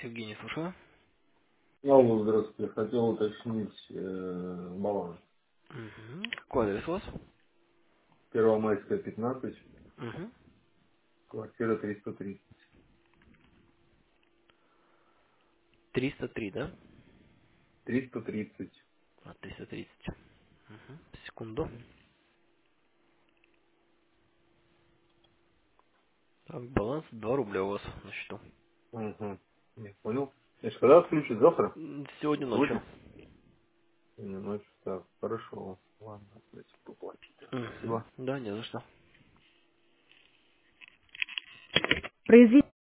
Евгений, слушаю. Алло, здравствуйте. Хотел уточнить баланс. Какой адрес у вас? Первомайская, 15, Угу. квартира 330. 303, да? 330. 330. Секунду. Так, баланс 2 рубля у вас на счету. Угу. Я понял. Значит, когда отключить? Завтра? Сегодня ночью. Будет? Сегодня ночью. Так, хорошо. Ладно, давайте поплатить. Спасибо. Да, не за что. Произвести